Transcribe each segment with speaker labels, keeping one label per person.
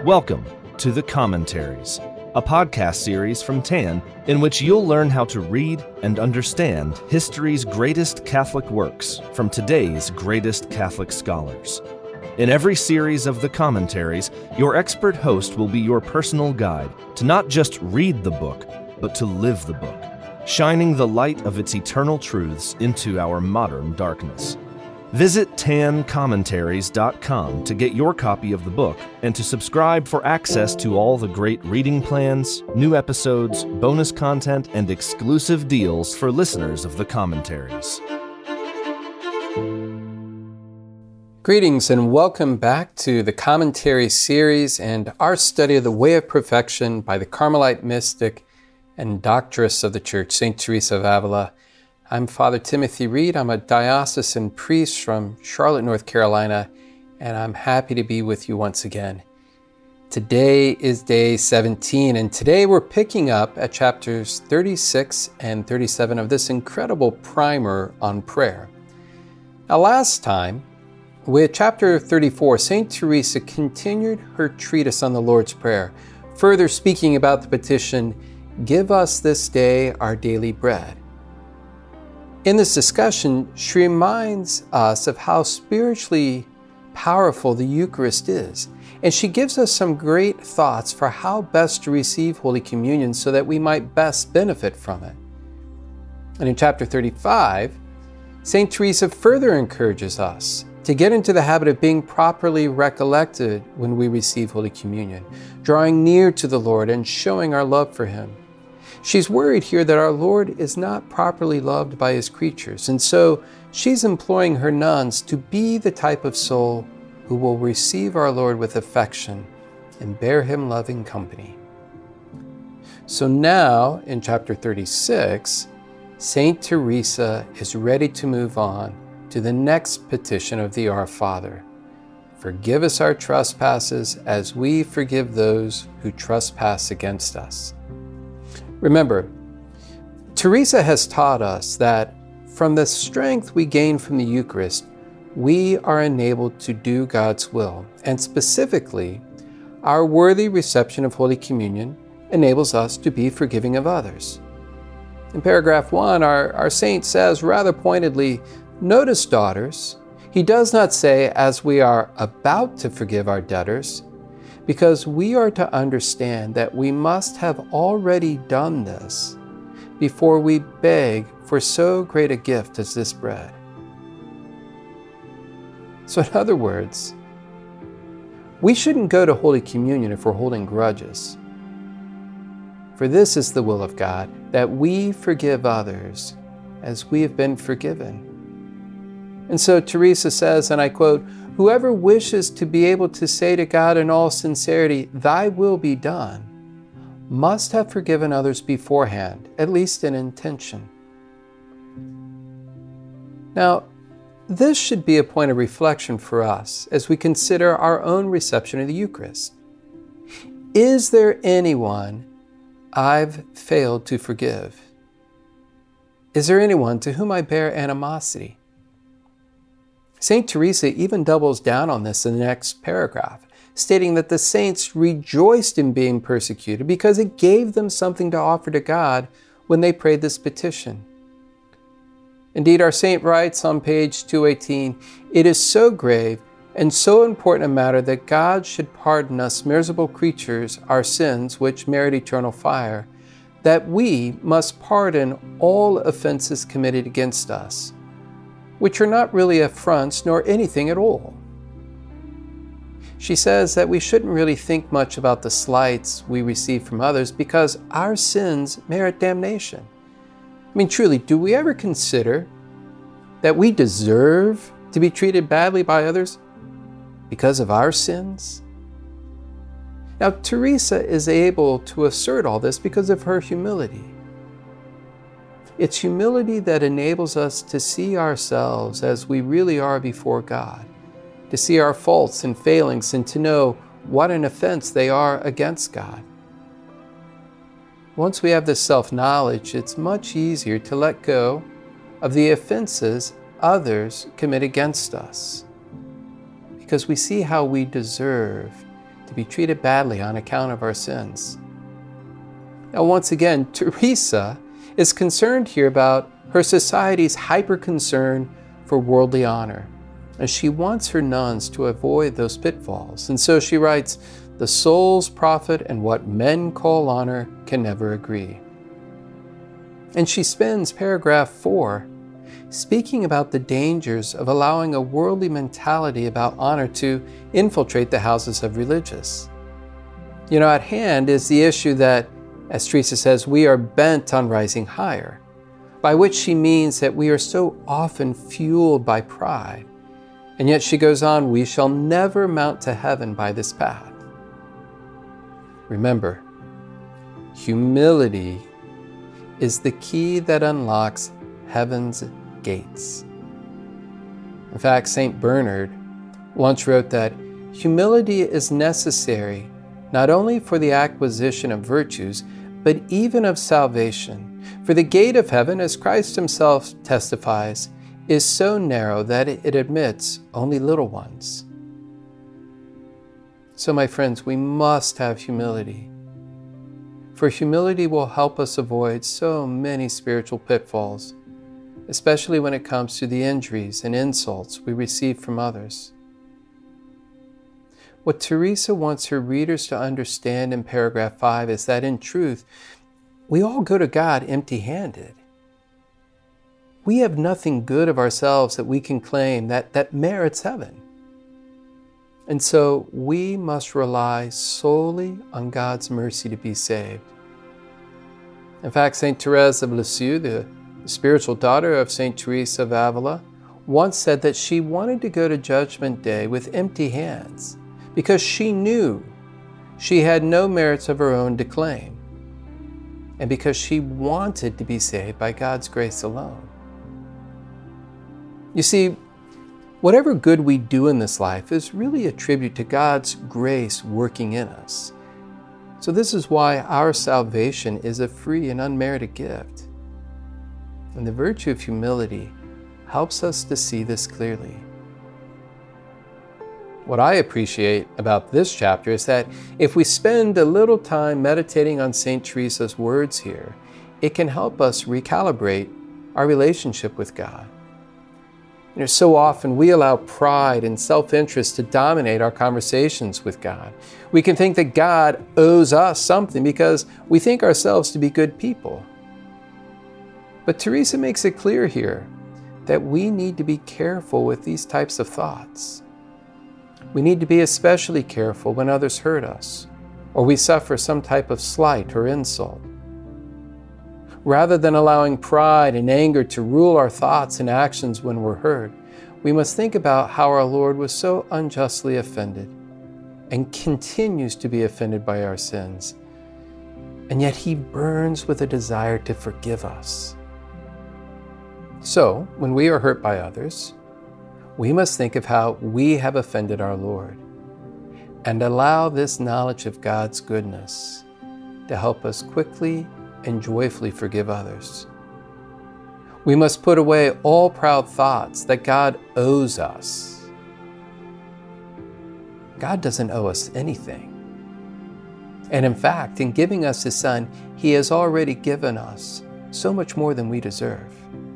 Speaker 1: Welcome to The Commentaries, a podcast series from TAN in which you'll learn how to read and understand history's greatest Catholic works from today's greatest Catholic scholars. In every series of The Commentaries, your expert host will be your personal guide to not just read the book, but to live the book, shining the light of its eternal truths into our modern darkness. Visit tancommentaries.com to get your copy of the book and to subscribe for access to all the great reading plans, new episodes, bonus content, and exclusive deals for listeners of the commentaries.
Speaker 2: Greetings and welcome back to the Commentary series and our study of the Way of Perfection by the Carmelite mystic and doctress of the Church, St. Teresa of Avila. I'm Father Timothy Reed. I'm a diocesan priest from Charlotte, North Carolina, and I'm happy to be with you once again. Today is day 17, and today we're picking up at chapters 36 and 37 of this incredible primer on prayer. Now, last time, with chapter 34, St. Teresa continued her treatise on the Lord's Prayer, further speaking about the petition, "Give us this day our daily bread." In this discussion, she reminds us of how spiritually powerful the Eucharist is, and she gives us some great thoughts for how best to receive Holy Communion so that we might best benefit from it. And in chapter 35, St. Teresa further encourages us to get into the habit of being properly recollected when we receive Holy Communion, drawing near to the Lord and showing our love for Him. She's worried here that our Lord is not properly loved by His creatures, and so she's imploring her nuns to be the type of soul who will receive our Lord with affection and bear Him loving company. So now, in chapter 36, St. Teresa is ready to move on to the next petition of the Our Father. Forgive us our trespasses as we forgive those who trespass against us. Remember, Teresa has taught us that from the strength we gain from the Eucharist, we are enabled to do God's will, and specifically, our worthy reception of Holy Communion enables us to be forgiving of others. In paragraph 1, our saint says rather pointedly, "Notice, daughters, he does not say as we are about to forgive our debtors, because we are to understand that we must have already done this before we beg for so great a gift as this bread." So in other words, we shouldn't go to Holy Communion if we're holding grudges. For this is the will of God, that we forgive others as we have been forgiven. And so Teresa says, and I quote, "Whoever wishes to be able to say to God in all sincerity, 'Thy will be done,' must have forgiven others beforehand, at least in intention." Now, this should be a point of reflection for us as we consider our own reception of the Eucharist. Is there anyone I've failed to forgive? Is there anyone to whom I bear animosity? St. Teresa even doubles down on this in the next paragraph, stating that the saints rejoiced in being persecuted because it gave them something to offer to God when they prayed this petition. Indeed, our saint writes on page 218, "It is so grave and so important a matter that God should pardon us miserable creatures our sins which merit eternal fire, that we must pardon all offenses committed against us, which are not really affronts nor anything at all." She says that we shouldn't really think much about the slights we receive from others because our sins merit damnation. I mean, truly, do we ever consider that we deserve to be treated badly by others because of our sins? Now, Teresa is able to assert all this because of her humility. It's humility that enables us to see ourselves as we really are before God, to see our faults and failings and to know what an offense they are against God. Once we have this self-knowledge, it's much easier to let go of the offenses others commit against us, because we see how we deserve to be treated badly on account of our sins. Now, once again, Teresa is concerned here about her society's hyper-concern for worldly honor, and she wants her nuns to avoid those pitfalls. And so she writes, "The soul's profit and what men call honor can never agree." And she spends paragraph 4 speaking about the dangers of allowing a worldly mentality about honor to infiltrate the houses of religious. At hand is the issue that, as Teresa says, we are bent on rising higher, by which she means that we are so often fueled by pride. And yet she goes on, "We shall never mount to heaven by this path." Remember, humility is the key that unlocks heaven's gates. In fact, St. Bernard once wrote that humility is necessary not only for the acquisition of virtues, but even of salvation. For the gate of heaven, as Christ himself testifies, is so narrow that it admits only little ones. So, my friends, we must have humility. For humility will help us avoid so many spiritual pitfalls, especially when it comes to the injuries and insults we receive from others. What Teresa wants her readers to understand in paragraph 5 is that in truth, we all go to God empty-handed. We have nothing good of ourselves that we can claim that merits heaven. And so we must rely solely on God's mercy to be saved. In fact, St. Therese of Lisieux, the spiritual daughter of St. Teresa of Avila, once said that she wanted to go to Judgment Day with empty hands because she knew she had no merits of her own to claim, and because she wanted to be saved by God's grace alone. You see, whatever good we do in this life is really a tribute to God's grace working in us. So this is why our salvation is a free and unmerited gift. And the virtue of humility helps us to see this clearly. What I appreciate about this chapter is that if we spend a little time meditating on St. Teresa's words here, it can help us recalibrate our relationship with God. So often we allow pride and self-interest to dominate our conversations with God. We can think that God owes us something because we think ourselves to be good people. But Teresa makes it clear here that we need to be careful with these types of thoughts. We need to be especially careful when others hurt us, or we suffer some type of slight or insult. Rather than allowing pride and anger to rule our thoughts and actions when we're hurt, we must think about how our Lord was so unjustly offended and continues to be offended by our sins. And yet he burns with a desire to forgive us. So, when we are hurt by others, we must think of how we have offended our Lord and allow this knowledge of God's goodness to help us quickly and joyfully forgive others. We must put away all proud thoughts that God owes us. God doesn't owe us anything. And in fact, in giving us His Son, He has already given us so much more than we deserve.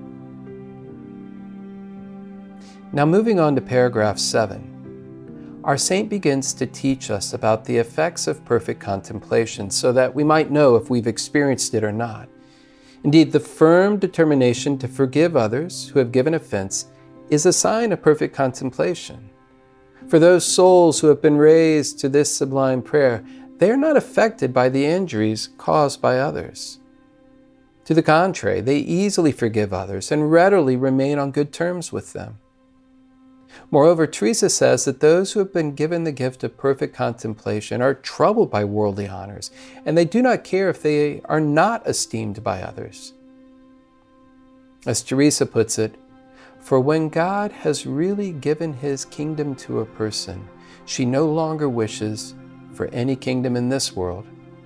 Speaker 2: Now, moving on to paragraph 7, our saint begins to teach us about the effects of perfect contemplation so that we might know if we've experienced it or not. Indeed, the firm determination to forgive others who have given offense is a sign of perfect contemplation. For those souls who have been raised to this sublime prayer, they are not affected by the injuries caused by others. To the contrary, they easily forgive others and readily remain on good terms with them. Moreover, Teresa says that those who have been given the gift of perfect contemplation are troubled by worldly honors, and they do not care if they are not esteemed by others. As Teresa puts it, for when God has really given His kingdom to a person, she no longer wishes for any kingdom in this world.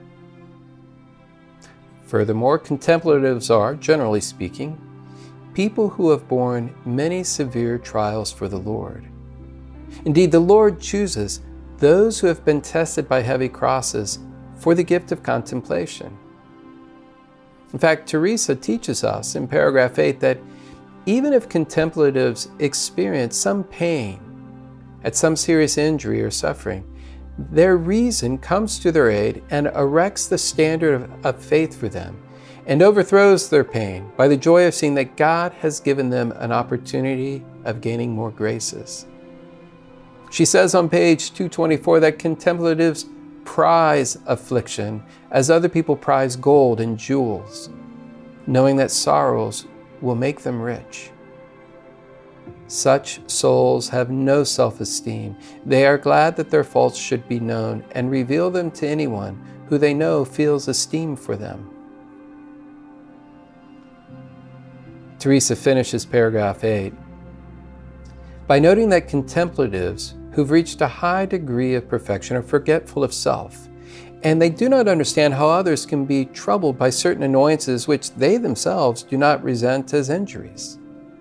Speaker 2: Furthermore, contemplatives are, generally speaking, people who have borne many severe trials for the Lord. Indeed, the Lord chooses those who have been tested by heavy crosses for the gift of contemplation. In fact, Teresa teaches us in paragraph 8 that even if contemplatives experience some pain at some serious injury or suffering, their reason comes to their aid and erects the standard of faith for them and overthrows their pain by the joy of seeing that God has given them an opportunity of gaining more graces. She says on page 224 that contemplatives prize affliction as other people prize gold and jewels, knowing that sorrows will make them rich. Such souls have no self-esteem. They are glad that their faults should be known and reveal them to anyone who they know feels esteem for them. Teresa finishes paragraph 8 by noting that contemplatives who've reached a high degree of perfection are forgetful of self, and they do not understand how others can be troubled by certain annoyances which they themselves do not resent as injuries.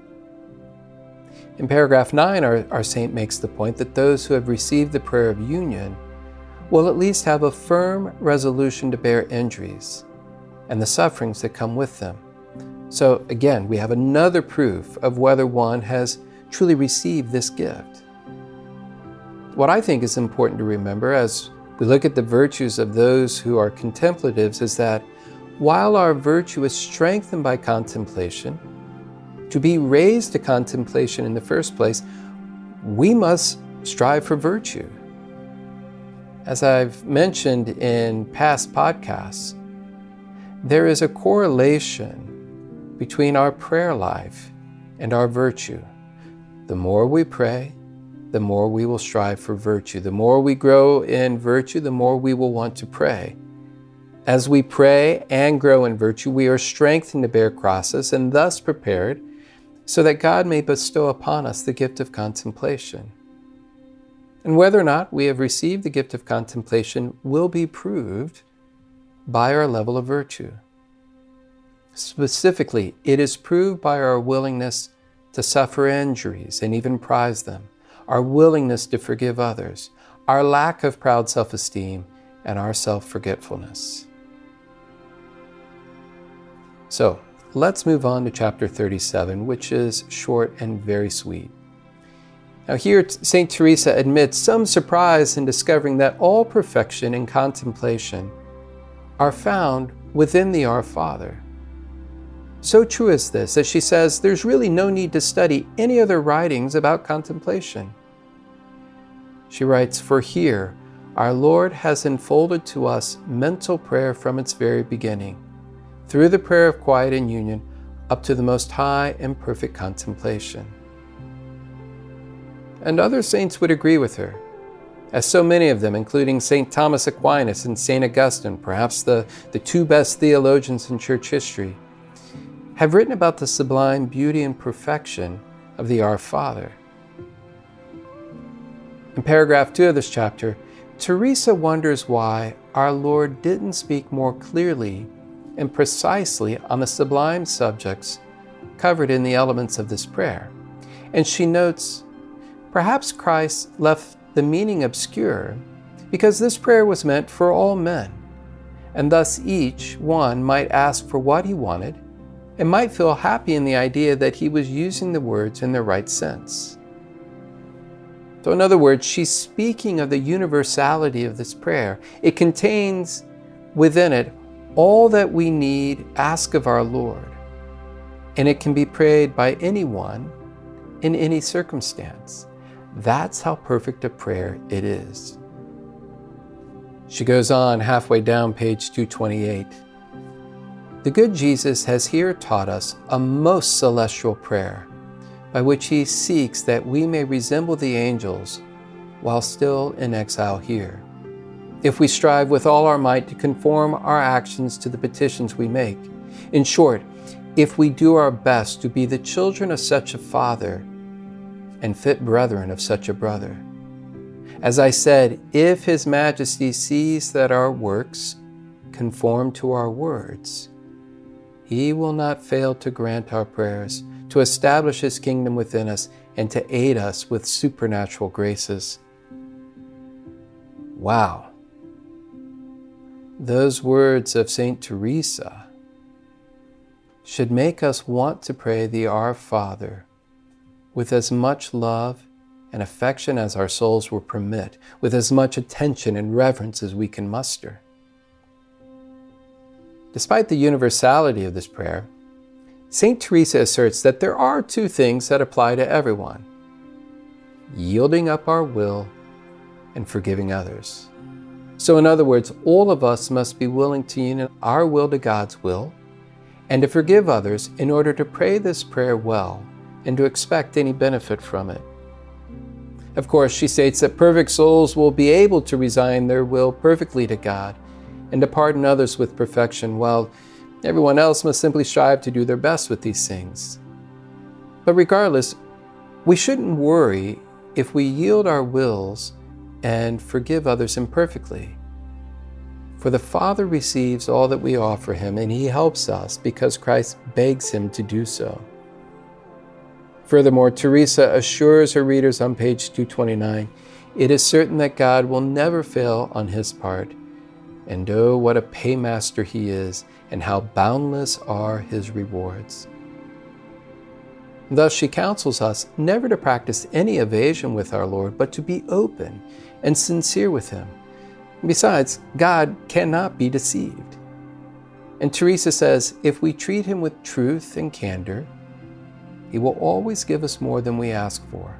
Speaker 2: In paragraph 9, our saint makes the point that those who have received the prayer of union will at least have a firm resolution to bear injuries and the sufferings that come with them. So again, we have another proof of whether one has truly received this gift. What I think is important to remember as we look at the virtues of those who are contemplatives is that while our virtue is strengthened by contemplation, to be raised to contemplation in the first place, we must strive for virtue. As I've mentioned in past podcasts, there is a correlation between our prayer life and our virtue. The more we pray, the more we will strive for virtue. The more we grow in virtue, the more we will want to pray. As we pray and grow in virtue, we are strengthened to bear crosses and thus prepared so that God may bestow upon us the gift of contemplation. And whether or not we have received the gift of contemplation will be proved by our level of virtue. Specifically, it is proved by our willingness to suffer injuries and even prize them, our willingness to forgive others, our lack of proud self-esteem, and our self-forgetfulness. So, let's move on to chapter 37, which is short and very sweet. Now here, St. Teresa admits some surprise in discovering that all perfection and contemplation are found within the Our Father. So true is this that she says there's really no need to study any other writings about contemplation. She writes, "For here, our Lord has unfolded to us mental prayer from its very beginning, through the prayer of quiet and union, up to the most high and perfect contemplation." And other saints would agree with her, as so many of them, including St. Thomas Aquinas and St. Augustine, perhaps the two best theologians in church history, have written about the sublime beauty and perfection of the Our Father. In paragraph 2 of this chapter, Teresa wonders why our Lord didn't speak more clearly and precisely on the sublime subjects covered in the elements of this prayer. And she notes, perhaps Christ left the meaning obscure because this prayer was meant for all men, and thus each one might ask for what he wanted and might feel happy in the idea that he was using the words in the right sense. So in other words, she's speaking of the universality of this prayer. It contains within it all that we need ask of our Lord, and it can be prayed by anyone in any circumstance. That's how perfect a prayer it is. She goes on halfway down page 228. The good Jesus has here taught us a most celestial prayer, by which he seeks that we may resemble the angels while still in exile here. If we strive with all our might to conform our actions to the petitions we make, in short, if we do our best to be the children of such a Father and fit brethren of such a brother. As I said, if His Majesty sees that our works conform to our words, He will not fail to grant our prayers, to establish His kingdom within us, and to aid us with supernatural graces. Wow. Those words of St. Teresa should make us want to pray the Our Father with as much love and affection as our souls will permit, with as much attention and reverence as we can muster. Despite the universality of this prayer, St. Teresa asserts that there are two things that apply to everyone: yielding up our will and forgiving others. So in other words, all of us must be willing to unite our will to God's will and to forgive others in order to pray this prayer well and to expect any benefit from it. Of course, she states that perfect souls will be able to resign their will perfectly to God and to pardon others with perfection, while everyone else must simply strive to do their best with these things. But regardless, we shouldn't worry if we yield our wills and forgive others imperfectly. For the Father receives all that we offer Him, and He helps us because Christ begs Him to do so. Furthermore, Teresa assures her readers on page 229, it is certain that God will never fail on His part, and oh, what a paymaster He is, and how boundless are His rewards. Thus she counsels us never to practice any evasion with our Lord, but to be open and sincere with Him. Besides, God cannot be deceived. And Teresa says, if we treat Him with truth and candor, He will always give us more than we ask for.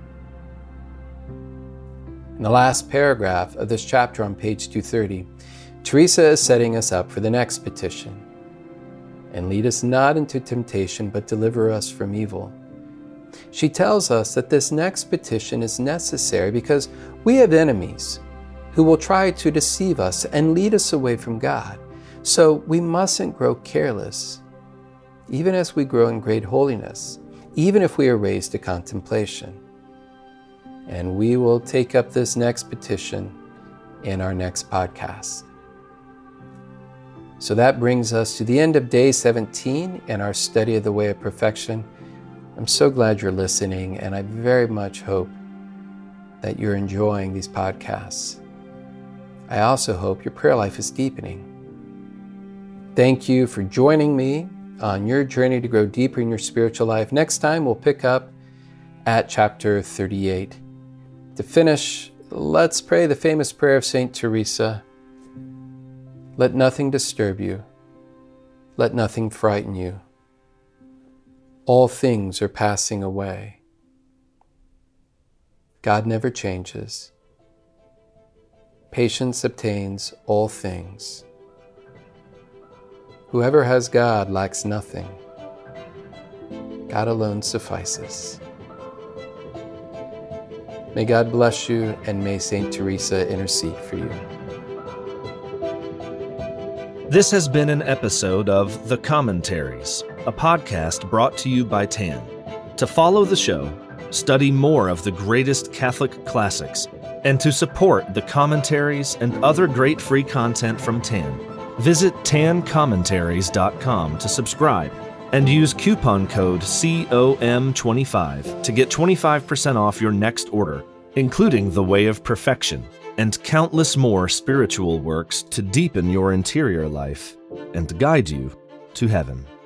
Speaker 2: In the last paragraph of this chapter on page 230, Teresa is setting us up for the next petition. And lead us not into temptation, but deliver us from evil. She tells us that this next petition is necessary because we have enemies who will try to deceive us and lead us away from God. So we mustn't grow careless, even as we grow in great holiness, even if we are raised to contemplation. And we will take up this next petition in our next podcast. So that brings us to the end of day 17 in our study of the Way of Perfection. I'm so glad you're listening, and I very much hope that you're enjoying these podcasts. I also hope your prayer life is deepening. Thank you for joining me on your journey to grow deeper in your spiritual life. Next time, we'll pick up at chapter 38. To finish, let's pray the famous prayer of St. Teresa. Let nothing disturb you. Let nothing frighten you. All things are passing away. God never changes. Patience obtains all things. Whoever has God lacks nothing. God alone suffices. May God bless you, and may St. Teresa intercede for you.
Speaker 1: This has been an episode of The Commentaries, a podcast brought to you by TAN. To follow the show, study more of the greatest Catholic classics, and to support the commentaries and other great free content from TAN, visit tancommentaries.com to subscribe and use coupon code COM25 to get 25% off your next order, including The Way of Perfection and countless more spiritual works to deepen your interior life and guide you to heaven.